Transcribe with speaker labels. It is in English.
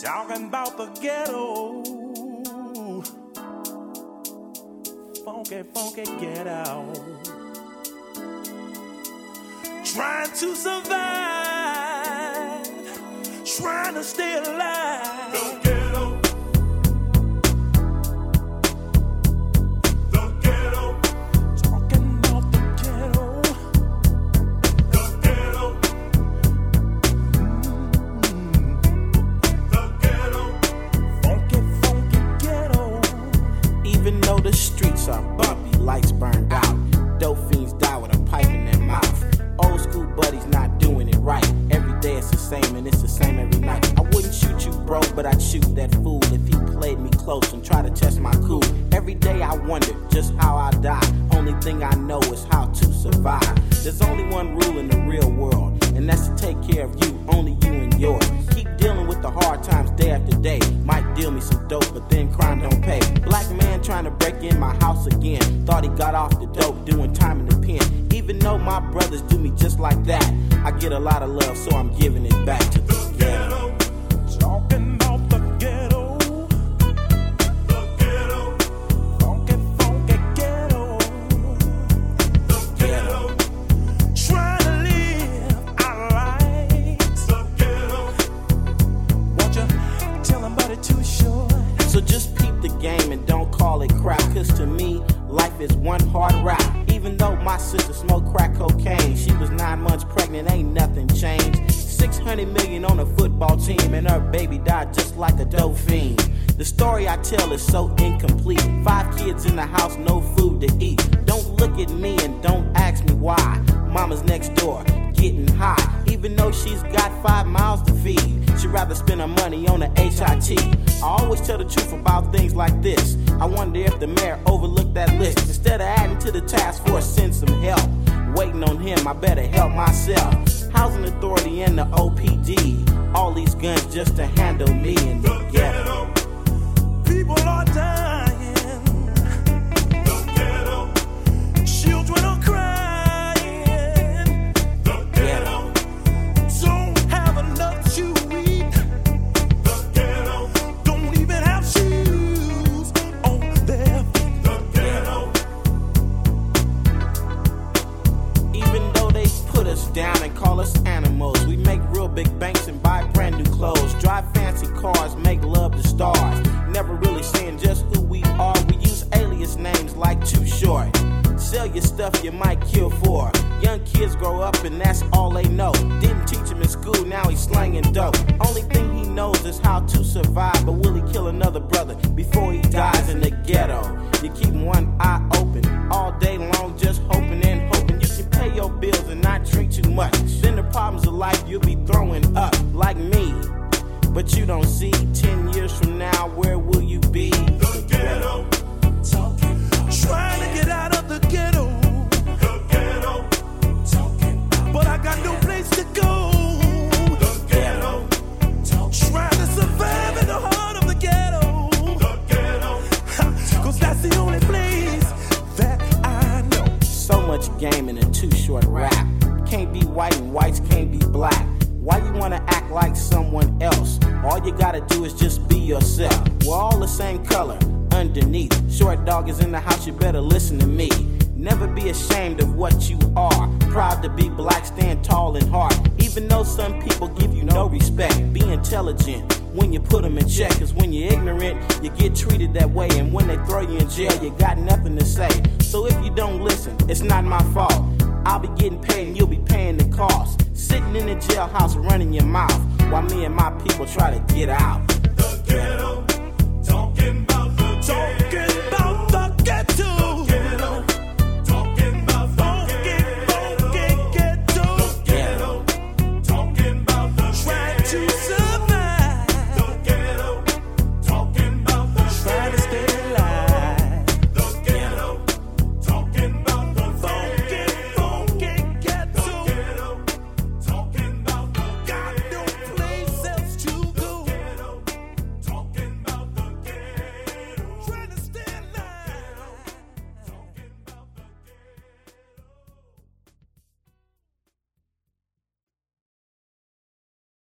Speaker 1: Talking about the ghetto. Funky, funky ghetto. Trying to survive, trying to stay alive. The ghetto. The ghetto. Talking about the ghetto. The ghetto. The ghetto. Funky, funky ghetto. Even though the streets are bumpy, lights burned out, dope fiends die with a pipe in their mouth. Old school buddies not doing it right. Every day it's the same and it's the same every night. I wouldn't shoot you, bro, but I'd shoot that fool if he played me close and tried to test my cool. Every day I wonder just how I die. Only thing I know is how to survive. There's only one rule in the real world, and that's to take care of you, only you and yours. Keep dealing with the hard times day after day. Might deal me some dope, but then crime don't pay. Black man trying to break in my house again. Thought he got off the dope, doing time in the pen. Even though my brothers do me just like that, I get a lot of love, so I'm giving it back to the ghetto. Talking about the ghetto. The ghetto. Funky, funky ghetto. The ghetto. Trying to live our lives. The ghetto. Won't you tell them about it too short? So just peep the game and don't call it crap, cause to me, life is one hard rap. Even though my sister smoked crack cocaine, she was 9 months pregnant, ain't nothing changed. 600 million on a football team, and her baby died just like a dope fiend. The story I tell is so incomplete. 5 kids in the house, no food to eat. Don't look at me and don't ask me why. Mama's next door, getting high. Even though she's got 5 mouths to feed, she'd rather spend her money on a HIT. I always tell the truth about things like this. I wonder if the mayor overlooked that list. Instead of adding to the task force, send some help. Waiting on him, I better help myself. Housing Authority and the OPD. All these guns just to handle me in the ghetto. People are dying. The ghetto. Children are crying. The ghetto. Don't have enough to eat. The ghetto. Don't even have shoes on their feet. The ghetto. Even though they put us down and call us animals, we make real big banks and buy brand new clothes, drive fancy cars, make love to stars. Never really saying just who we are. We use alias names like Too Short. Sell your stuff you might kill for. Young kids grow up and that's all they know. Didn't teach him in school, now he's slanging dope. Only thing he knows is how to survive. But will he kill another brother before he dies in the ghetto? You keep one eye open all day long, just hoping and hoping you can pay your bills and not drink too much. Then the problems of life you'll be throwing up like me. But you don't see 10 years from now, where will you be? The ghetto. Trying to get out of the ghetto. The ghetto. But I got no place to go. The ghetto. Trying to survive in the heart of the ghetto. The ghetto. Cause that's the only place that I know. So much game in a Too Short rap. Can't be white and whites can't be black. Why you wanna act like someone else? All you gotta do is just be yourself. We're all the same color underneath. Short dog is in the house, you better listen to me. Never be ashamed of what you are. Proud to be black, stand tall and hard. Even though some people give you no respect, be intelligent when you put them in check. Cause when you're ignorant, you get treated that way. And when they throw you in jail, you got nothing to say. So if you don't listen, it's not my fault. I'll be getting paid and you'll be paying the cost. Sitting in the jailhouse running your mouth while me and my people try to get out. The ghetto.